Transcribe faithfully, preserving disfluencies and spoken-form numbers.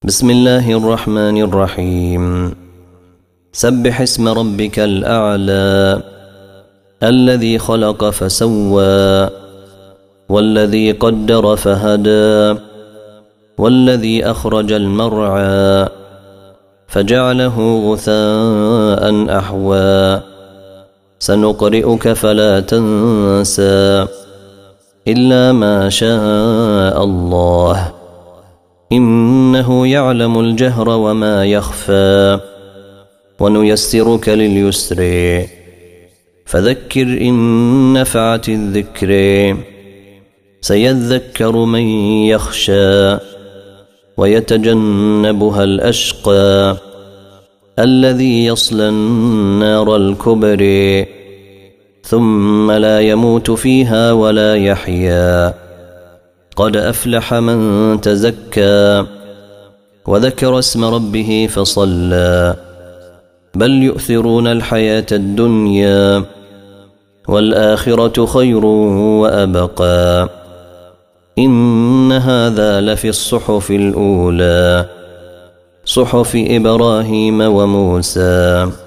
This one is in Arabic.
بسم الله الرحمن الرحيم. سبح اسم ربك الأعلى الذي خلق فسوى والذي قدر فهدى والذي أخرج المرعى فجعله غثاء أحوى سنقرئك فلا تنسى إلا ما شاء الله إنه يعلم الجهر وما يخفى ونيسرك لليسر فذكر إن نفعت الذكر سيذكر من يخشى ويتجنبها الأشقى الذي يصلى النار الكبرى ثم لا يموت فيها ولا يحيا قد أفلح من تزكى وذكر اسم ربه فصلى بل يؤثرون الحياة الدنيا والآخرة خير وأبقى إن هذا لفي الصحف الأولى صحف إبراهيم وموسى.